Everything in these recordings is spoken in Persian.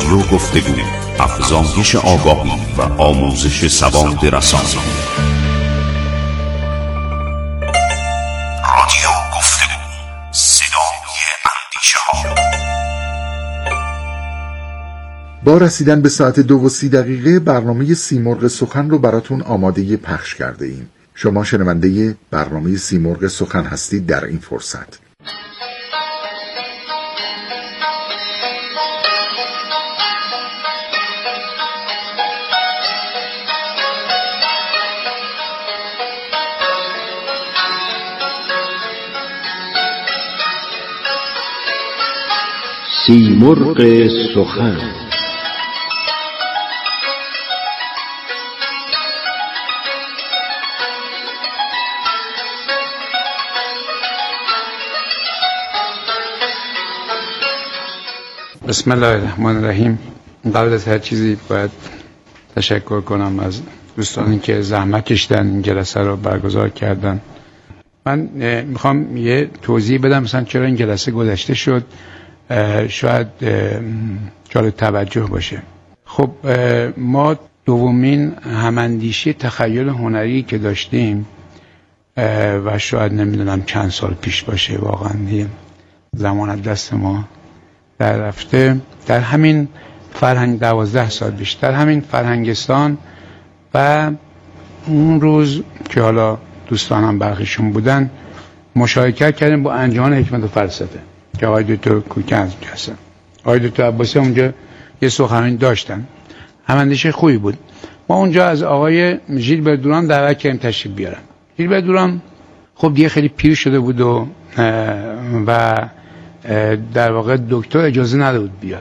رادیو گفتگو، افزایش آگاهی و آموزش سواد رسانی. رادیو گفتگو، صدای اندیشه ها. با رسیدن به ساعت 2:30 برنامه سیمرغ سخن رو براتون آماده پخش کرده ایم. شما شنونده برنامه سیمرغ سخن هستید. در این فرصت سیمرغ سخن. بسم الله الرحمن الرحیم. قبل از هر چیزی باید تشکر کنم از دوستانی که زحمت کشیدن این جلسه رو برگزار کردن. من میخوام یه توضیح بدم مثلا چرا این جلسه گذاشته شد، شاید جالب توجه باشه. خب ما دومین هماندیشی تخیل هنری که داشتیم و شاید نمیدونم چند سال پیش باشه، واقعا زمان از دست ما در رفته، در همین فرهنگ 12 سال پیش در همین فرهنگستان و اون روز که حالا دوستانم برخیشون بودن مشارکت کردیم با انجمن حکمت و فلسفه که آقای دکتر کوکنز هستن. آقای دکتر عباسی اونجا یه سخنرانی داشتن، هماندیشه خوبی بود. ما اونجا از آقای ژیلبر دوران دعوت کردیم تشریف بیارن. ژیلبر دوران خب دیگه خیلی پیر شده بود و در واقع دکتر اجازه نداده بود بیاد.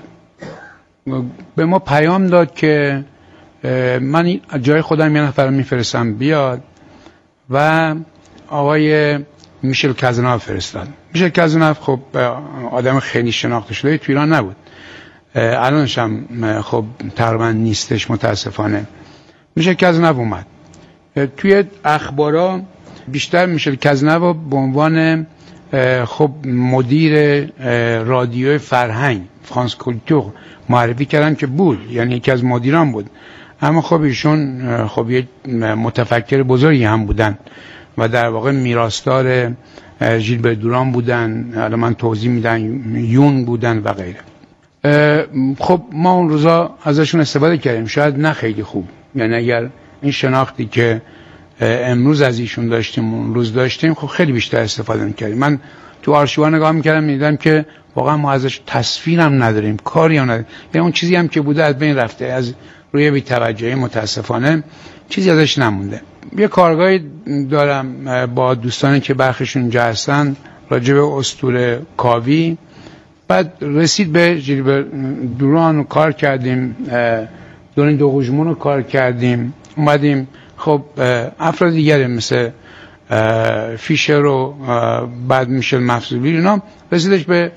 به ما پیام داد که من جای خودم یه نفر میفرستم بیاد و آقای میشل کازناف فرستاد. میشل کازناف خب آدم خیلی شناخته شده تو ایران نبود، الانش هم خب تقریبا نیستش متاسفانه. میشل کازناف اومد توی اخبارا، بیشتر میشل کازناف به عنوان خب مدیر رادیو فرهنگ فرانس کولتور معرفی کردن که بود، یعنی یکی از مدیران بود، اما خب ایشون خب یک متفکر بزرگی هم بودن و در واقع میراثدار ژیلبر دوران بودن. الان من توضیح میدم، یون بودن و غیره. خب ما اون روزا ازشون استفاده کردیم، شاید نه خیلی خوب، یعنی اگر این شناختی که امروز از ایشون داشتیم اون روز داشتیم خب خیلی بیشتر استفاده می‌کردیم. من تو آرشیوها نگاه می‌کردم می‌دیدم که واقعا ما ازش تصویرم نداریم، کاری هم نداریم، یعنی اون چیزی هم که بوده از بین رفته، از روی بی‌توجهی متاسفانه چیزی ازش نمونده. یه کارگاهی دارم با دوستانی که برخیشون اینجا هستن راجع به اسطوره کاوی، بعد رسید به ژیلبر دوران کار کردیم، دوران دوغوژمون رو کار کردیم، اومدیم خب افراد دیگری مثل فیشر و بعد میشل مفضولی اینا، رسیدش به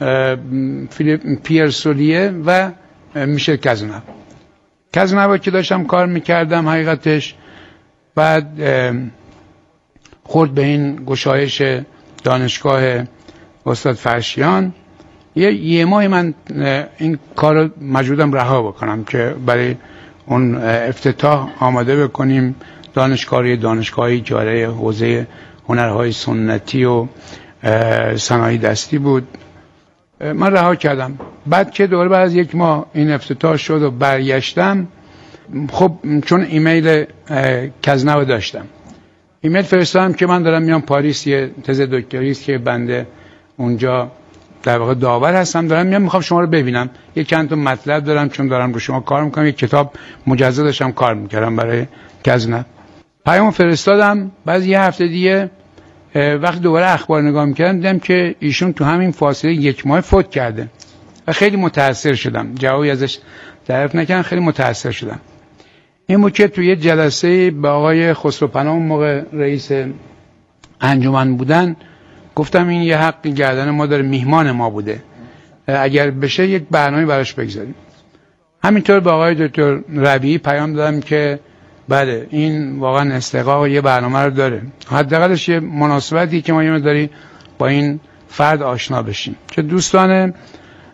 پیر سولیه و میشل کازناف که داشتم کار میکردم حقیقتش. بعد خورد به این گشایش دانشگاه استاد فرشیان. یه ماه من این کار رو مجبورم رها بکنم که برای اون افتتاح آماده بکنیم دانشگاهی که برای حوزه هنرهای سنتی و صنایع دستی بود. من رها کردم. بعد که دوباره بعد از یک ماه این افتتاح شد و برگشتم، خب چون ایمیل کازناف داشتم، ایمیل فرستادم که من دارم میام پاریس، یه تز دکتری است که بنده اونجا در واقع داور هستم، دارم میام میخوام شما رو ببینم، یه چند تا مطلب دارم چون دارم رو شما کار میکنم، یک کتاب مجزا داشتم کار میکردم برای کازناف. پیام فرستادم. بعد یه هفته دیگه وقتی دوباره اخبار نگاه میکردم دیدم که ایشون تو همین فاصله یک ماه فوت کرده و خیلی متاثر شدم. جوابی ازش دریافت نکردم، خیلی متاثر شدم. این بود که توی یه جلسه با آقای خسروپناه اون موقع رئیس انجمن بودن گفتم این یه حقی گردن ما داره، میهمان ما بوده، اگر بشه یک برنامه براش بگذاریم. همینطور به آقای دکتر ربیعی پیام دادم که بله این واقعا استحقاق یه برنامه رو داره، حداقلش یه مناسبتی که ما یه مقداری با این فرد آشنا بشیم. که دوستان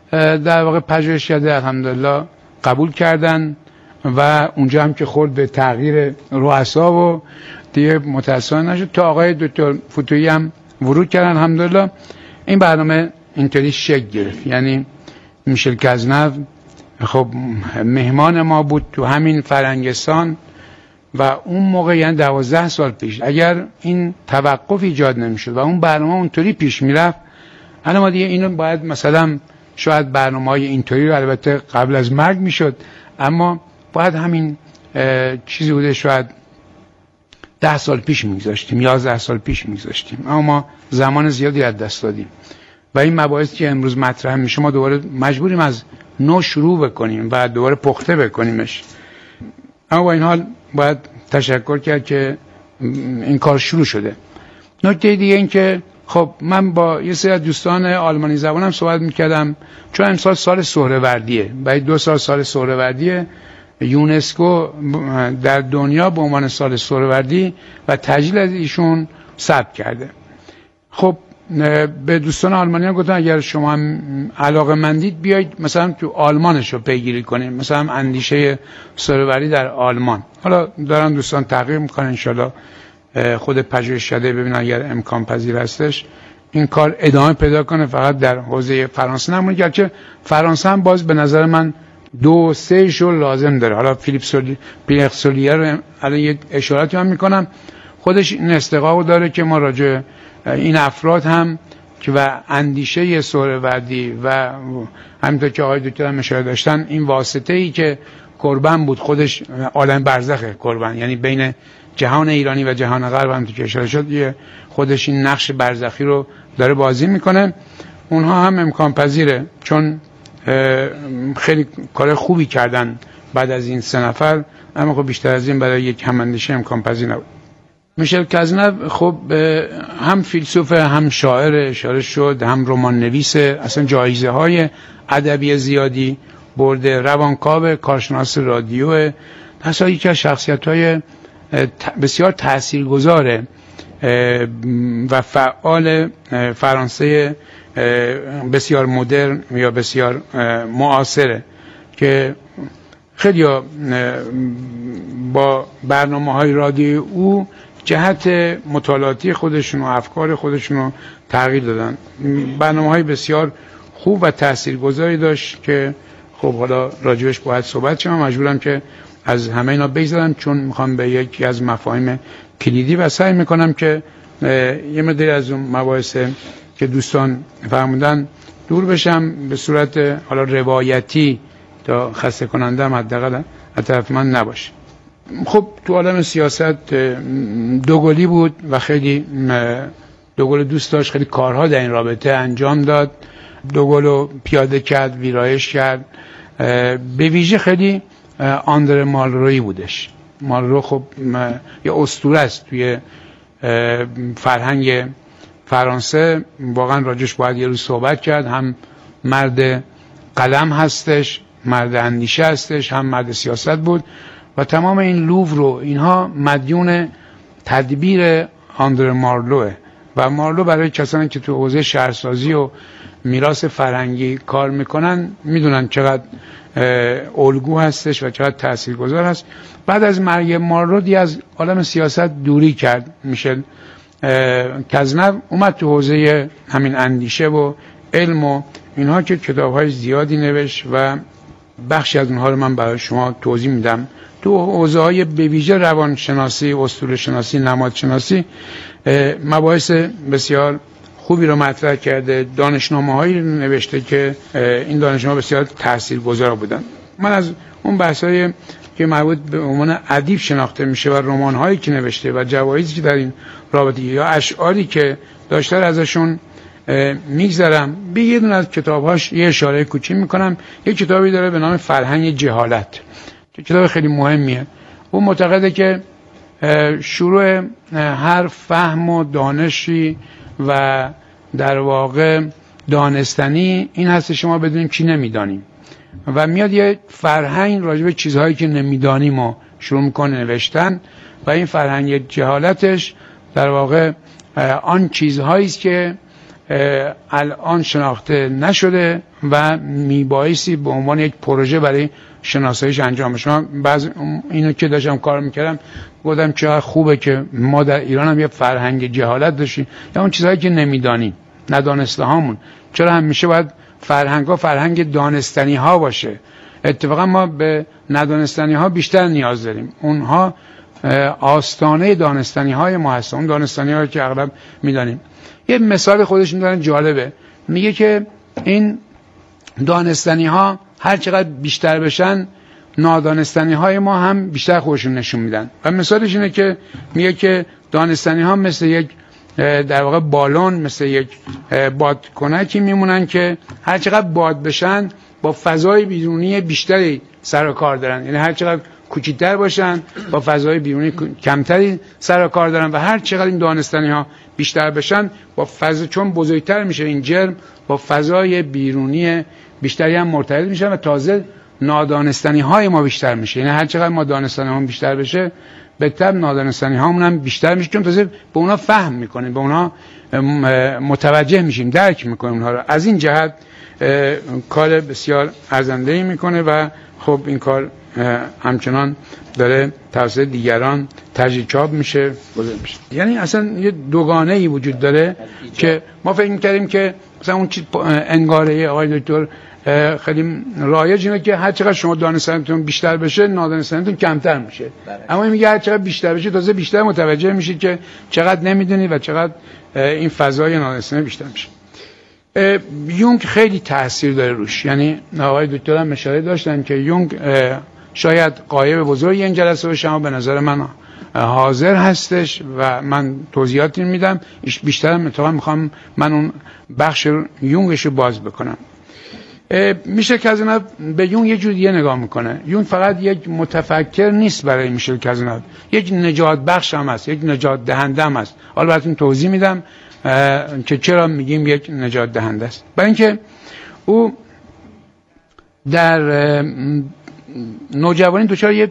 در واقع پژوهشکده الحمدلله قبول کردن و اونجا هم که خورد به تغییر رؤسا و دیگه متأسفانه نشد تا آقای دکتر فتوحی هم ورود کردن الحمدلله. این برنامه اینطوری شکل گرفت. یعنی میشل کزنو خب مهمان ما بود تو همین فرنگستان و اون موقع یعنی 12 سال پیش اگر این توقف ایجاد نمیشد و اون برنامه اونطوری پیش میرفت، الان ما دیگه اینو باید مثلا شاید برنامه‌های اینطوری رو البته قبل از مرگ میشد، اما باید همین چیزی بوده شاید 10 سال پیش میگذاشتیم، 11 سال پیش میگذاشتیم، اما ما زمان زیادی از دست دادیم و این مباحثی که امروز مطرح میشه ما دوباره مجبوریم از نو شروع بکنیم و دوباره پخته بکنیمش. اما با این حال باید تشکر کرد که این کار شروع شده. نکته دیگه این که خب من با یه سری از دوستان آلمانی زبانم صحبت میکردم، چون امسال سال سهروردیه، بعد 2 سال سهروردیه، یونسکو در دنیا به عنوان سال سهروردی و تجلیل از ایشون ثبت کرده. خب به دوستان آلمانی هم گفتم اگر شما هم علاقه‌مندید بیایید مثلا تو آلمانش رو پیگیری کنیم، مثلا اندیشه سهروردی در آلمان. حالا دارن دوستان تحقیق میکنن، انشالله خود پژوهشکده ببینن اگر امکان پذیر هستش این کار ادامه پیدا کنه، فقط در حوزه فرانسه نمونه، گرچه فرانسه هم باز به نظر من 2-3 شو لازم داره. حالا پیلر سولیر رو الان یک اشاراتی هم میکنم، خودش این استقامت داره که ما راجع این افراد هم که و اندیشه سهروردی و همینطور که آقای دکتر هم اشاره داشتن این واسطه ای که قربان بود، خودش عالم برزخ قربان، یعنی بین جهان ایرانی و جهان غرب هم که اشاره شد خودش این نقش برزخی رو داره بازی میکنه. اونها هم امکان پذیره چون خیلی کار خوبی کردن بعد از این 3 نفر، اما خب بیشتر از این برای یک هماندیشه امکان پذیر نبود. میشل کزنو خب هم فیلسوف هم شاعر اشاره شد، هم رمان نویسه، اصلا جایزه های ادبی زیادی برده، روانکاو، کارشناس رادیو، اصلا یکی از شخصیت‌های بسیار تاثیرگذار و فعال فرانسه بسیار مدرن یا بسیار معاصره که خیلی با برنامه‌های رادیو او جهت مطالعاتی خودشون و افکار خودشون رو تغییر دادن. برنامه‌های بسیار خوب و تاثیرگذاری داشت که خب حالا راجبش باید صحبت شم، مجبورم که از همه اینا بگذارم چون میخوام به یکی از مفاهیم کلیدی و سعی میکنم که یه مقداری از اون مباحث که دوستان فرمودن دور بشم به صورت حالا روایتی تا خسته کننده هم حداقل از طرف من نباشه. خب تو عالم سیاست دوگلی بود و خیلی دوگل دوست داشت، خیلی کارها در این رابطه انجام داد، دوگلو پیاده کرد، ویرایش کرد. به ویژه خیلی آندره مالروی بودش. مالرو خب یه اسطوره است توی فرهنگ فرانسه، واقعا راجش باید یه روز صحبت کرد. هم مرد قلم هستش، مرد اندیشه هستش، هم مرد سیاست بود و تمام این لوور رو اینها مدیون تدبیر آندره مارلوه و مارلو برای کسانی که تو حوزه شهرسازی و میراث فرهنگی کار میکنن میدونن چقدر الگو هستش و چقدر تاثیرگذار هست. بعد از مرگ مارلو دی از عالم سیاست دوری کرد. میشل کزنو اومد تو حوزه همین اندیشه و علم و اینها که کتاب‌های زیادی نوشت و بخشی از اونها رو من برای شما توضیح میدم. تو حوزه‌های به ویژه روانشناسی، اسطوره‌شناسی، نمادشناسی مباحث بسیار خوبی رو مطرح کرده، دانشنامه‌هایی نوشته که این دانشنامه‌ها بسیار تاثیرگذار بودن. من از اون بحث‌های که مربوط به عنوان ادیب شناخته میشه و رمان‌هایی که نوشته و جوایزی که در این رابطه یا اشعاری که داشته ازشون میگذرم. به یه دونه از کتاب‌هاش یه اشاره کوچیک میکنم. یه کتابی داره به نام فرهنگ جهالت که کتاب خیلی مهمیه. اون معتقده که شروع هر فهم و دانشی و در واقع دانستنی این هست شما بدونیم چی نمیدانیم و میاد یه فرهنگ راجع به چیزهایی که نمیدانیم و شروع میکنه نوشتن و این فرهنگ جهالتش در واقع آن چیزهایی است که الان شناخته نشده و میبایستی به عنوان یک پروژه برای شناساییش انجام بشه. من بعض اینو که داشتم کار میکردم گفتم چقدر خوبه که ما در ایران هم یه فرهنگ جهالت داشتیم، یا اون چیزهایی که نمیدانیم، ندانسته هامون. چرا همیشه باید فرهنگ دانستنی ها باشه؟ اتفاقا ما به ندانستنی ها بیشتر نیاز داریم. اونها آستانه دانستنی های ما هستن، اون دانستنی هایی که اغلب میدانیم. یه مثال خودش میدونن جالبه، میگه که این دانستنی ها هر چقدر بیشتر بشن نادانستنی های ما هم بیشتر خودشون نشون میدن. و مثالش اینه که میگه که دانستنی ها مثل یک در واقع بالون، مثل یک بادکنکی میمونن که هر چقدر باد بشن با فضای بیرونی بیشتری سر و کار دارن. یعنی هر چقدر کوچیک‌تر باشن با فضای بیرونی کمتری سر و کار دارن، و هر چقدر این دانستنی ها بیشتر بشن با فضا، چون بزرگتر میشه این جرم، با فضای بیرونی بیشتری هم مرتبط میشن و تازه نادانستنی های ما بیشتر میشه. یعنی هر چقدر ما دانستنی ها بیشتر بشه به طب نادانستنی هامون هم بیشتر میشه، چون تازه به اونا فهم میکنیم، به اونا متوجه میشیم، درک میکنیم اونها رو. از این جهت کار بسیار ارزنده‌ای میکنه و خب این کار همچنان داره توسط دیگران تجدید چاپ میشه، بزرگ میشه. یعنی اصلا یه دوگانه‌ای وجود داره که ما فکر می‌کردیم که مثلا اون چیز انگاره آقای دکتر خیلی رایج اینه که هر چقدر شما دانستنتون بیشتر بشه نادانستنتون کمتر میشه. اما این میگه هر چقدر بیشتر بشه تازه بیشتر متوجه میشید که چقدر نمیدونید و چقدر این فضای نادانستنی بیشتر میشه. یونگ خیلی تاثیر داره روش. یعنی آقای دکتر هم اشاره داشتن که یونگ شاید غایب بزرگی این جلسه باشه، اما به نظر من حاضر هستش و من توضیحاتی میدم. بیشتر میخوام من اون بخش یونگش رو باز بکنم. میشل کازناو به یونگ یه جوری نگاه میکنه. یونگ فقط یک متفکر نیست برای میشل کازناو، یک نجات بخش هم هست، یک نجات دهنده هم هست. حالا براتون توضیح میدم که چرا میگیم یک نجات دهنده است. برای اینکه او در نوجوانی دچار یک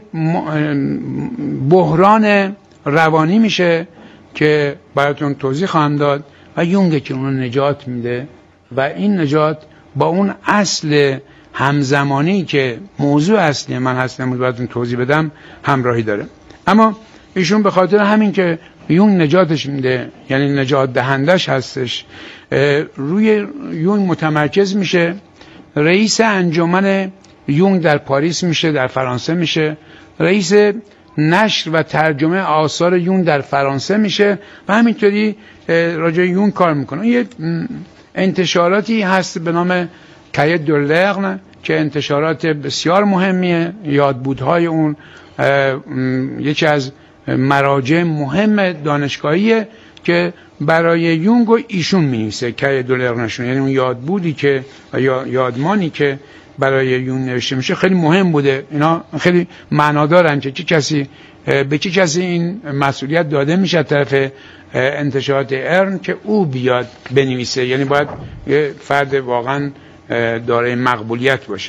بحران روانی میشه که براتون توضیح خواهم داد و یونگ که اون نجات میده و این نجات با اون اصل همزمانی که موضوع اصلی من هستم براتون توضیح بدم همراهی داره. اما ایشون به خاطر همین که یونگ نجاتش میده، یعنی نجات دهندش هستش، روی یونگ متمرکز میشه. رئیس انجمن یونگ در پاریس میشه، در فرانسه میشه. رئیس نشر و ترجمه آثار یونگ در فرانسه میشه و همینطوری راجع یونگ کار میکنه. یه انتشاراتی هست به نام کایه دو لرن که انتشارات بسیار مهمیه. یادبودهای اون یکی از مراجع مهم دانشگاهیه که برای یونگ و ایشون می‌نویسه. کایه دو لرنشون، یعنی اون یادبودی که یا یادمانی که برای یونگ نوشته میشه خیلی مهم بوده. اینا خیلی معنادارن که به چه کسی این مسئولیت داده میشه طرف انتشارات ارن که او بیاد بنویسه. یعنی باید یه فرد واقعا دارای مقبولیت باشه.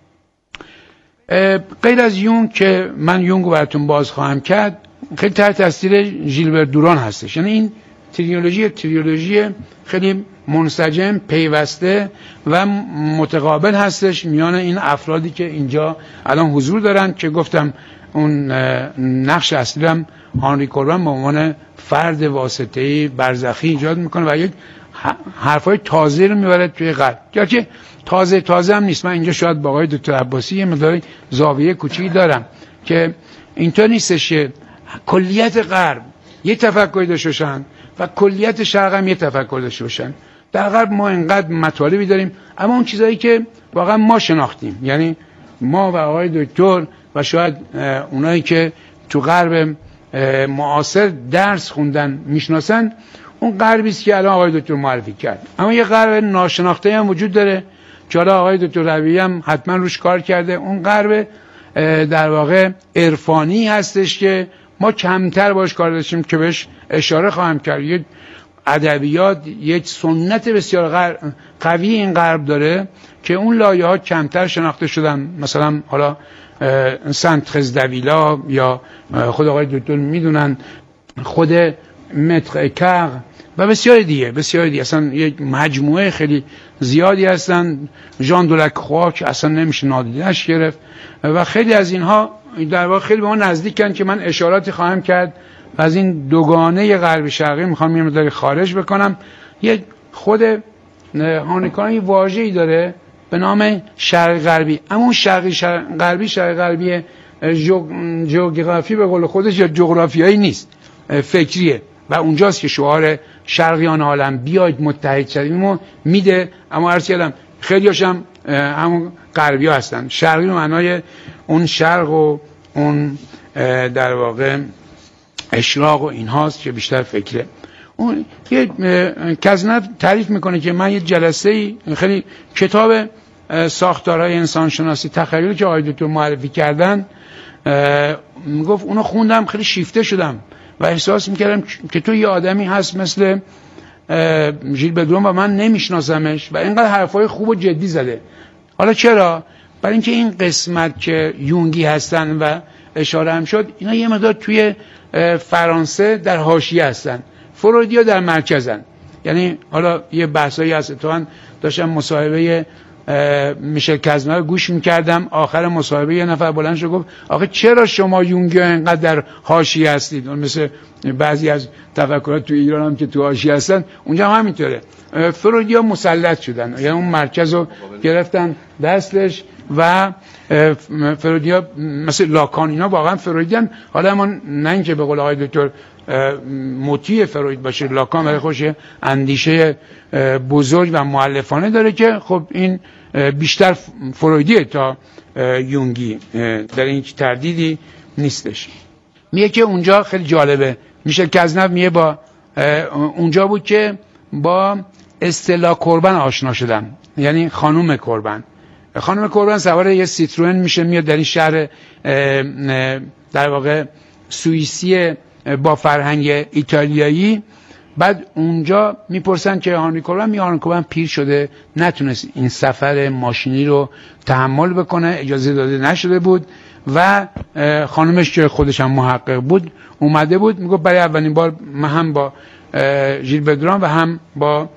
غیر از یونگ که من یونگ رو براتون باز خواهم کرد، خیلی تحت تاثیر ژیلبر دوران هستش. یعنی این تریولوژی خیلی منسجم، پیوسته و متقابل هستش میان این افرادی که اینجا الان حضور دارن که گفتم اون نقش اصلی هم هانری کوربن به عنوان فرد واسطه‌ای برزخی ایجاد میکنه و یک حرفای تازه رو میبره توی غرب. گرچه تازه هم نیست. من اینجا شاید با آقای دکتر عباسی یه مقدار زاویه کوچیکی دارم که اینطور نیستش که کلیت غرب یه تفکری داشته باشن و کلیت شرق هم یه تفکر داشته باشن. در غرب ما اینقدر مطالبی داریم، اما اون چیزایی که واقعا ما شناختیم، یعنی ما و آقای دکتر و شاید اونایی که تو غرب معاصر درس خوندن میشناسن، اون غربی است که الان آقای دکتر معرفی کرد. اما یه غرب ناشناخته هم وجود داره که حالا آقای دکتر ربیعی هم حتما روش کار کرده. اون غرب در واقع عرفانی هستش که ما کمتر باش کار داشتیم که بهش اشاره خواهم کرد. یک ادبیات، یک سنت بسیار قوی این غرب داره که اون لایه‌ها کمتر شناخته شدن. مثلا حالا سنت خزدویلا یا خود آقای دکتر میدونن، خود متر کر و بسیاری دیگه اصلا یک مجموعه خیلی زیادی هستن. ژان دولکخوا که اصلا نمیشه نادیده‌اش گرفت و خیلی از اینها در واقع خیلی به ما نزدیکن که من اشاراتی خواهم کرد و از این دوگانه غربی شرقی میخوام یه مقدار خارج بکنم. یک خود هانیکا یه واژه‌ای داره به نام شرق غربی، اما اون شرق غربی جغرافی به قول خودش یا جغرافیایی نیست، فکریه و اونجاست که شعار شرقیان عالم بیاید متحد شویم میده. اما عرض کردم خیلی هاشم همون غربی ها هستن. شرقی به معنای اون شرق و اون در واقع اشراق و این هاست که بیشتر فکره. اون یه کزنف تعریف میکنه که من یه جلسه خیلی کتاب ساختارهای انسانشناسی تخیلی که آقای دکتر معرفی کردن میگفت اونو خوندم، خیلی شیفته شدم و احساس میکردم که تو یه آدمی هست مثل ژیل بدرون و من نمیشناسمش و اینقدر حرفای خوب و جدی زده. حالا چرا؟ برای اینکه این قسمت که یونگی هستن و اشاره هم شد، اینا یه مقدار توی فرانسه در حاشیه هستن، فرویدیا در مرکزن. یعنی حالا یه بحثایی هست، اتفاقاً داشتم مصاحبه میشل کزنر گوش میکردم، آخر مصاحبه یه نفر بلند شد گفت آخه چرا شما یونگی اینقدر در حاشیه هستید؟ مثل بعضی از تفکرات تو ایران هم که تو حاشیه هستن، اونجا هم همینطوره. فرویدیا مسلط شدن، یعنی اون مرکز رو گرفتن دستش و فرویدیا مثل لاکان اینا واقعا فرویدیان. حالا ما نه اینکه به قول آقای دکتر مطیع فروید باشه، لاکان برای خودش اندیشه بزرگ و مؤلفانه داره که خب این بیشتر فرویدیه تا یونگی، در این تردیدی نیستش. میگه که اونجا خیلی جالبه، میشه کزنف میگه با اونجا بود که با اصطلاح قربان آشنا شدم، یعنی خانوم قربان سوار یه سیتروئن میشه، میاد در این شهر در واقع سوئیسی با فرهنگ ایتالیایی. بعد اونجا میپرسن که هانری کوربن پیر شده، نتونست این سفر ماشینی رو تحمل بکنه، اجازه داده نشده بود و خانمش که خودش هم محقق بود اومده بود، میگه برای اولین بار من هم با ژیل بدران و هم با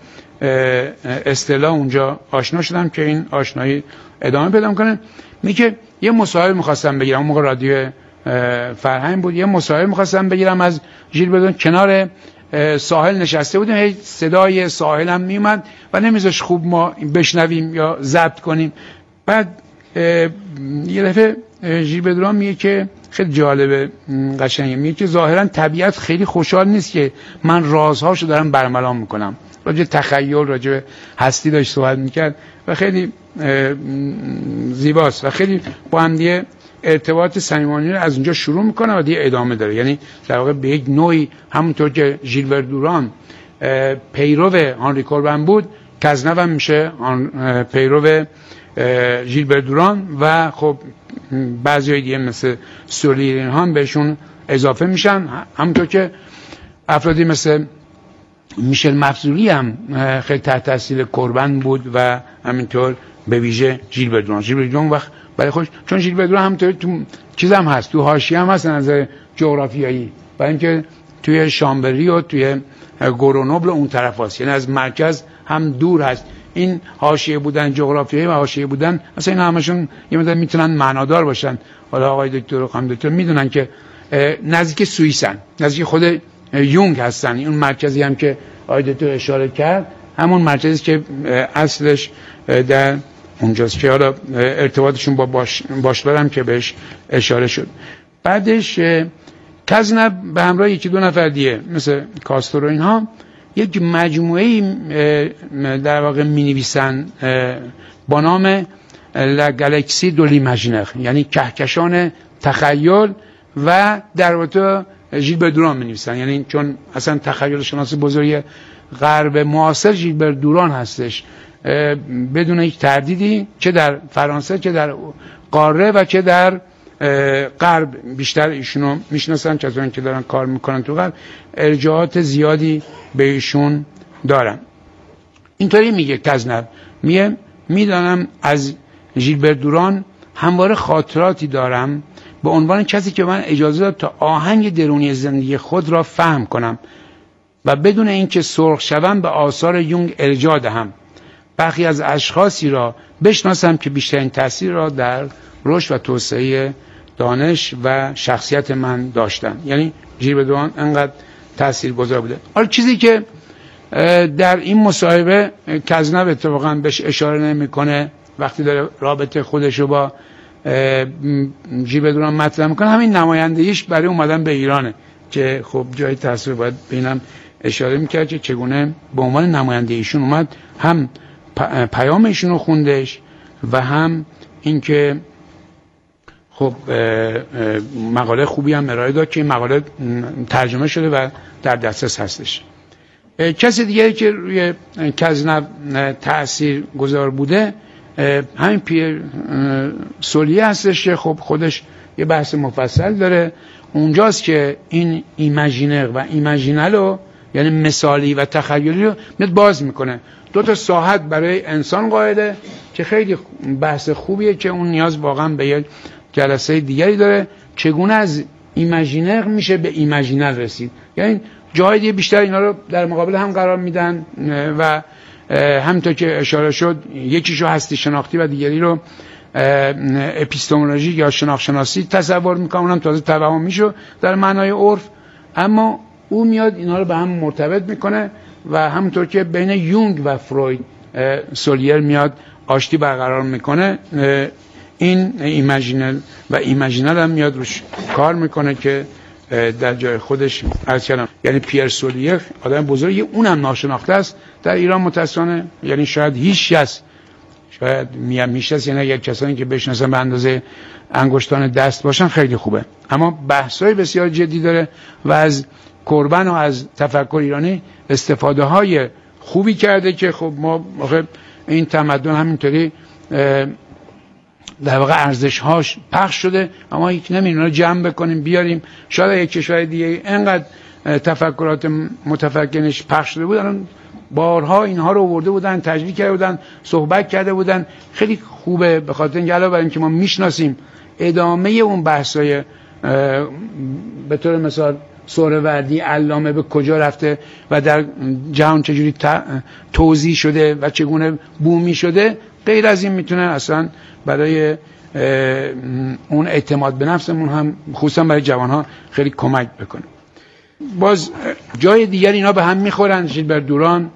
اصطلاح اونجا آشنا شدم که این آشنایی ادامه پیدا میکنه. میگه یه مصاحبه میخواستم بگیرم، اون موقع رادیو فرهنگ بود، یه مصاحبه میخواستم بگیرم از ژیل بدران، کنار ساحل نشسته بودیم، هی صدای ساحل هم میومد و نمیذاش خوب ما بشنویم یا ضبط کنیم. بعد یه دفعه ژیل بدران میگه که خیلی جالبه، قشنگه، میگه که ظاهرا طبیعت خیلی خوشحال نیست که من رازهاشو دارم برملا میکنم. راجع تخیل، راجع هستی داشت صحبت میکرد و خیلی زیباست و خیلی با هم دیگه ارتباط صمیمانه رو از اونجا شروع میکنه و دیگه ادامه داره. یعنی در واقع به یک نوعی همونطور که ژیلبر دوران پیرو هانری کوربن بود، کزنف هم میشه پیرو ژیلبر دوران و خب بعضی دیگه مثل سولی هم بهشون اضافه میشن، همونطور که افرادی مثل میشل مفضولی هم خیلی تحت تاثیر کوربن بود و همینطور به ویژه ژیلبر دوران وقت برای خودش، چون ژیلبر دوران همونطور تو چیز هم هست، تو حاشیه هم هست از جغرافیایی، برای اینکه توی شامبری و توی گورونوبل اون طرف هست، یعنی از مرکز هم دور هست. این حاشیه بودن جغرافیایی و حاشیه بودن مثلا این همشون یه مقدار میتونن معنادار باشن. حالا آقای دکتر و خانم دکتر میدونن که نزدیک سوئیسن، نزدیک خود یونگ هستن. اون مرکزی هم که آقای دکتر اشاره کرد همون مرکزی که اصلش در اونجاست که حالا ارتباطشون با باشلر هم که بهش اشاره شد. بعدش کزنف به همراه یکی دو نفر دیگه مثل کاستر و اینها یک مجموعه در واقع می‌نویسن با نام لا گالاکسی دو لیماژینر، یعنی کهکشان تخیل، و در واقع ژیلبر دوران می‌نویسن، یعنی چون اصلا تخیل شناس بزرگ غرب معاصر ژیلبر دوران هستش بدون هیچ تردیدی، چه در فرانسه چه در قاره و چه در غرب بیشتر ایشونو میشناسن، کسانی که دارن کار میکنن تو غرب ارجاعات زیادی به ایشون دارن. اینطوری میگه کزنف، میدانم از ژیلبر دوران همواره خاطراتی دارم به عنوان کسی که من اجازه داد تا آهنگ درونی زندگی خود را فهم کنم و بدون اینکه سرخ شوم به آثار یونگ ارجاع دهم. برخی از اشخاصی را بشناسم که بیشترین تاثیر را در رشد و توسعه دانش و شخصیت من داشتن. یعنی ژیلبر دوان انقدر تاثیرگذار بوده. حالا چیزی که در این مصاحبه کذنب اتفاقا بهش اشاره نمیکنه وقتی داره رابطه خودش رو با ژیلبر دوان مطرح میکنه، همین نمایندگیش برای اومدن به ایرانه که خب جای تاثیر باید ببینم اشاره میکرد که چگونه به عنوان نماینده ایشون اومد، هم پیام ایشون رو خوندش و هم اینکه خب مقاله خوبی هم ارائه داد که مقاله ترجمه شده و در دسترس هستش. کسی دیگری که روی کذنب تأثیر گذار بوده همین پیر سولیه هستش که خب خودش یه بحث مفصل داره. اونجاست که این ایماژینر و ایماژینال رو، یعنی مثالی و تخیلی رو میاد باز میکنه. 2 ساحت برای انسان قائله که خیلی بحث خوبیه که اون نیاز واقعا به یک جلسه دیگری داره. چگونه از ایماژینر میشه به ایماژینال رسید، یعنی جای دیگه بیشتر اینا رو در مقابل هم قرار میدن و همونطور که اشاره شد یکیشو هستی شناختی و دیگری رو اپیستمولوژی یا شناخت-شناسی تصور میکنم، اونم تازه توهم میشه در معنای عرف، اما او میاد اینا رو به هم مرتبط میکنه و همونطور که بین یونگ و فروید سولیر میاد آشتی برقرار میکنه، این ایماژینال و ایماژینال هم میاد روش کار میکنه که در جای خودش عرض کردم. یعنی پیر سولیر آدم بزرگی، اونم ناشناخته است در ایران متاسفانه، یعنی شاید هیچ کس، شاید میشناسه، یعنی اگر کسانی که بشناسن به اندازه انگشتان دست باشن خیلی خوبه، اما بحث‌های بسیار جدی داره و از کوربن و از تفکر ایرانی استفاده های خوبی کرده که خب ما این تمدن همینطوری در واقع ارزش‌هاش پخش شده، اما یک نمی‌دونیم اونا جمع بکنیم بیاریم. شاید یک کشور دیگه اینقدر تفکرات متفکرینش پخش شده بودن، بارها اینها رو آورده بودن، تجویز کرده بودن، صحبت کرده بودن. خیلی خوبه به خاطر اینکه علاوه بر اینکه ما میشناسیم ادامه اون بحث‌های به طور مثال سهروردی علامه به کجا رفته و در جهان چجوری توزیع شده و چگونه بومی شده، غیر از این میتونه اصلا برای اون اعتماد به نفسمون هم خصوصا برای جوانها خیلی کمک بکنه. باز جای دیگر اینا به هم میخورن، ژیلبر دوران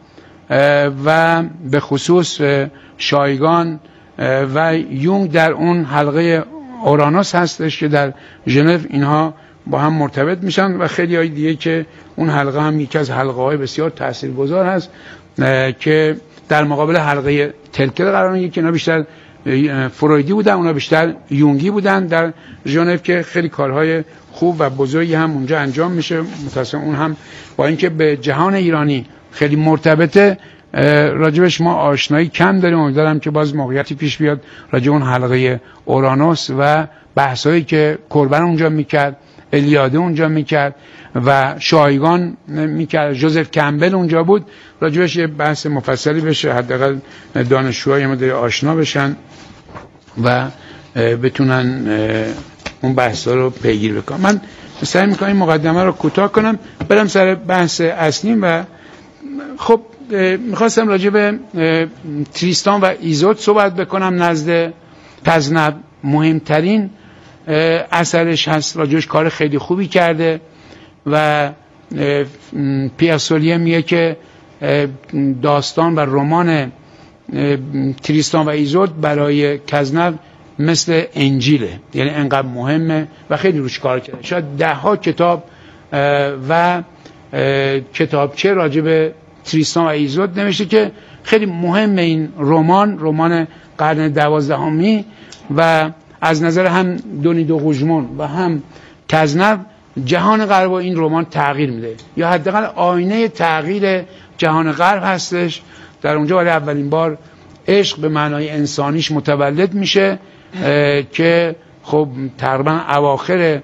و به خصوص شایگان و یونگ در اون حلقه اورانوس هستش که در ژنو اینها با هم مرتبط میشن و خیلی های دیگه که اون حلقه هم یکی از حلقه های بسیار تاثیرگذار هست که در مقابل حلقه تلکل قرار میگیره که اینا بیشتر فرویدی بودن، اونا بیشتر یونگی بودن در ژنو که خیلی کارهای خوب و بزرگی هم اونجا انجام میشه. متأسفانه اون هم با اینکه به جهان ایرانی خیلی مرتبطه راجبش ما آشنایی کم داریم. امیدوارم که باز موقعیتی پیش بیاد راجب اون حلقه اورانوس و بحثایی که کوربن اونجا میکرد، الیاده اونجا میکرد و شایگان میکرد، جوزف کمبل اونجا بود، راجبش یه بحث مفصلی بشه، حداقل دانشجوهای ما آشنا بشن و بتونن اون بحثا رو پیگیری بکنن. من سعی میکنم این مقدمه رو کوتاه کنم برم سر بحث اصلی. و خب میخواستم راجع به تریستان و ایزود صحبت بکنم. نزد کذنب مهمترین اثرش هست، راجعش کار خیلی خوبی کرده و پیر سولیه میگه که داستان و رمان تریستان و ایزود برای کذنب مثل انجیله، یعنی انقدر مهمه و خیلی روش کار کرده. شاید 10 کتاب و کتابچه راجع به تریستان و ایزود نوشته که خیلی مهمه. این رمان قرن 12 و از نظر هم دونی دو غوژمون و هم کذنب جهان غرب و این رمان تغییر میده، یا حداقل آینه تغییر جهان غرب هستش. در اونجا برای اولین بار عشق به معنای انسانیش متولد میشه که خب تقریبا اواخر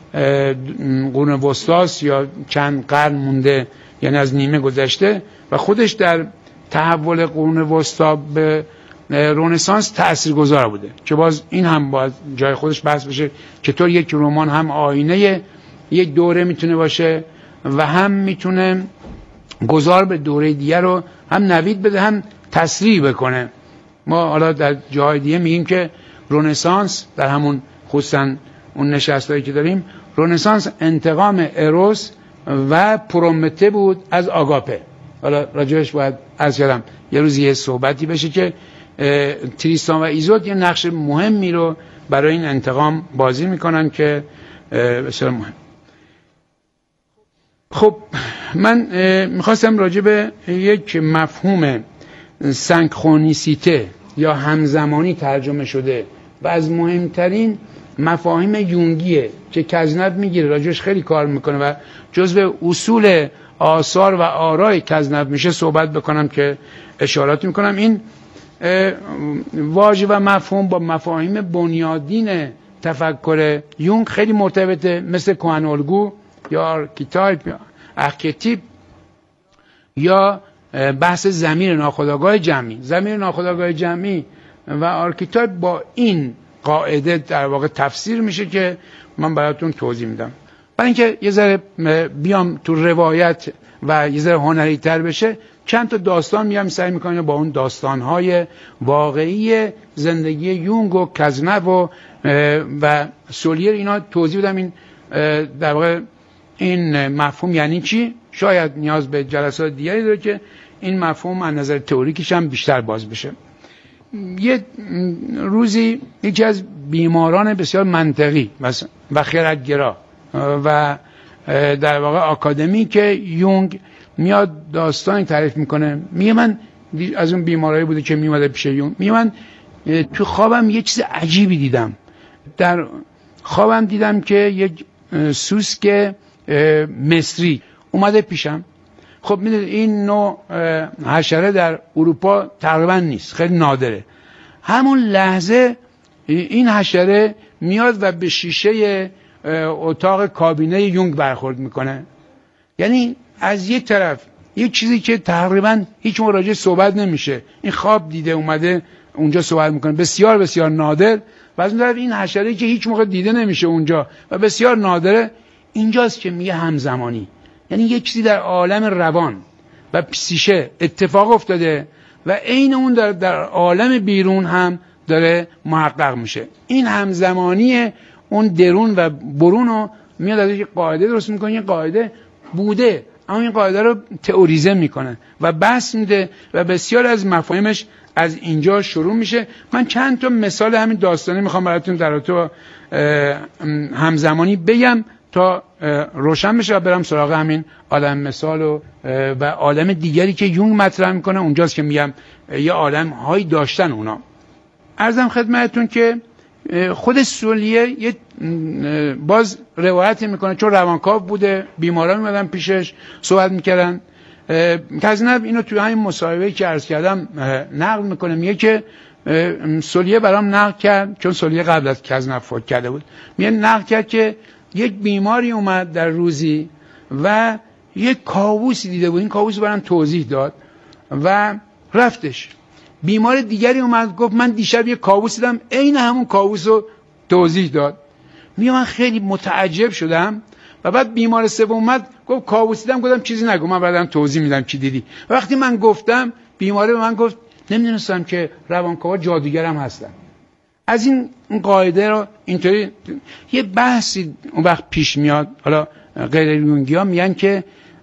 قرون وسطاست یا چند قرن مونده، یعنی از نیمه گذشته و خودش در تحول قرون وسطا به رنسانس تاثیرگذار بوده که باز این هم باید جای خودش بحث بشه چطور یک رمان هم آینه یک دوره میتونه باشه و هم میتونه گذار به دوره دیگر رو هم نوید بده هم تسریع بکنه. ما حالا در جای دیگه میگیم که رنسانس، در همون خصوصا اون نشستایی که داریم، رنسانس انتقام اروس و پرومته بود از آگاپه. حالا راجعش باید عرض کردم یه روزی یه صحبتی بشه که تریستان و ایزود یه نقش مهمی رو برای این انتقام بازی میکنن که بسیار مهم. خب من میخواستم راجع به یک مفهوم سنکرونیسیته یا همزمانی ترجمه شده و از مهمترین مفاهیم یونگیه که کذنب میگیره، راجعش خیلی کار میکنه و جزو اصول آثار و آرای کذنب میشه صحبت بکنم که اشارات میکنم. این واژه و مفهوم با مفاهیم بنیادین تفکر یونگ خیلی مرتبطه، مثل کهن‌الگو یا آرکیتایپ یا آرکیتیپ یا بحث ضمیر ناخودآگاه جمعی. ضمیر ناخودآگاه جمعی و آرکیتایپ با این قاعده در واقع تفسیر میشه که من براتون توضیح میدم. برای اینکه یه ذره بیام تو روایت و یه ذره هنری تر بشه، چند تا داستان میام سعی میکنم با اون داستانهای واقعی زندگی یونگ و کذنب و سولیر اینا توضیح بدم. این در واقع این مفهوم یعنی چی؟ شاید نیاز به جلسات دیگری داره که این مفهوم از نظر تئوریکش هم بیشتر باز بشه. یه روزی یکی از بیماران بسیار منطقی و خردگرا و در واقع آکادمی که یونگ میاد داستانی تعریف میکنه. میگه من از اون بیمارایی بوده که میومده پیش یونگ، میگه من تو خوابم یه چیز عجیبی دیدم. در خوابم دیدم که یک سوسک مصری اومده پیشم. خب میدونید این نوع حشره در اروپا تقریبا نیست، خیلی نادره. همون لحظه این حشره میاد و به شیشه اتاق کابینه یونگ برخورد میکنه. یعنی از یک طرف یک چیزی که تقریبا هیچ موقع راجعش صحبت نمیشه، این خواب دیده اومده اونجا صحبت میکنه، بسیار بسیار نادر. و از اون طرف این حشره که هیچ موقع دیده نمیشه اونجا و بسیار نادره، اینجاست که میگه همزمانی. یعنی یک چیزی در عالم روان و پسیشه اتفاق افتاده و عین اون در عالم بیرون هم داره محقق میشه. این همزمانی اون درون و برون رو میاد از یک قاعده درست میکنه. یک قاعده بوده اما این قاعده رو تئوریزه میکنه و بحث میده و بسیار از مفاهیمش از اینجا شروع میشه. من چند تا مثال همین داستانی میخوام براتون در رابطه همزمانی بگم تا روشن بشه و برم سراغ همین عالم مثال و عالم دیگری که یونگ مطرح میکنه. اونجاست که میگم یه عالم هایی داشتن اونا. عرضم خدمتتون که خود سولیه یه باز روایت میکنه، چون روانکاو بوده، بیماران میمدن پیشش صحبت میکردن. کذنب اینو توی همین مصاحبه‌ای که عرض کردم نقل میکنه، میگه که سولیه برام نقل کرد، چون سولیه قبل از کذنب فوت کرده بود، میگه نقل کرد که یک بیماری اومد در روزی و یک کابوسی دیده بود. این کابوس برام توضیح داد و رفتش. بیمار دیگری اومد گفت من دیشب یک کابوس دیدم، عین همون کابوس رو توضیح داد. میگه من خیلی متعجب شدم و بعد بیمار سوم اومد گفت کابوس دیدم. گفتم چیزی نگو، من بعدم توضیح میدم چی دیدی. وقتی من گفتم بیماره به من گفت نمیدونستم که روانکاوا جادوگر هم هستن. از این قاعده رو اینطوری یه بحثی اون وقت پیش میاد. حالا غیر یونگی‌ها میگن که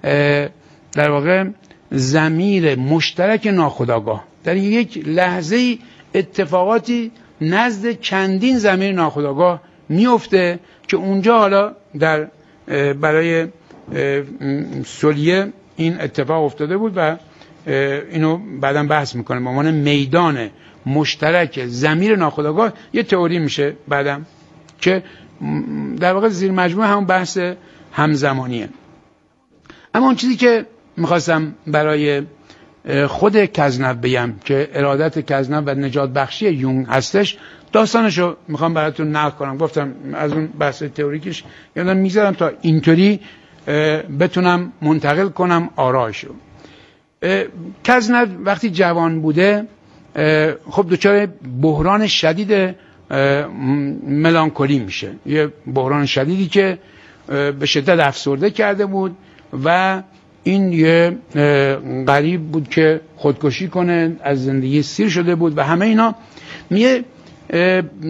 در واقع ضمیر مشترک ناخودآگاه در یک لحظه اتفاقاتی نزد چندین ضمیر ناخودآگاه میفته که اونجا حالا در برای سولیه این اتفاق افتاده بود و اینو بعداً بحث میکنه به عنوان میدان مشترک ضمیر ناخودآگاه. یه تئوری میشه بعداً که در واقع زیر مجموعه همون بحث همزمانیه. اما اون چیزی که میخواستم برای خود کذنب بگم که ارادت کذنب و نجات بخشی یونگ هستش، داستانشو میخوام براتون نقل کنم. گفتم از اون بحث تئوریکش یادم میذارم تا اینطوری بتونم منتقل کنم آرایشو. کذنب وقتی جوان بوده خب دچار بحران شدید ملانکولی میشه، یه بحران شدیدی که به شدت افسرده کرده بود و این یه غریب بود که خودکشی کنه، از زندگی سیر شده بود و همه اینا.